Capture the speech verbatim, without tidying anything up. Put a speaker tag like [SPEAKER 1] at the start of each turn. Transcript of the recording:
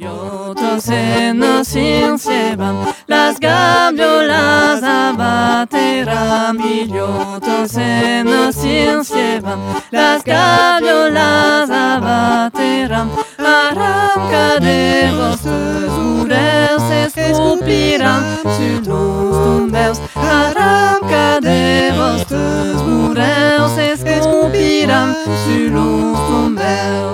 [SPEAKER 1] Idiotas en la ciencia van, las gaviolas abaterán. Idiotas en la ciencia van, las gaviolas abaterán. Arranca de vostres models s'escopiran sur los tombeus. Arranca de vostres models s'escopiran sur los tombeus.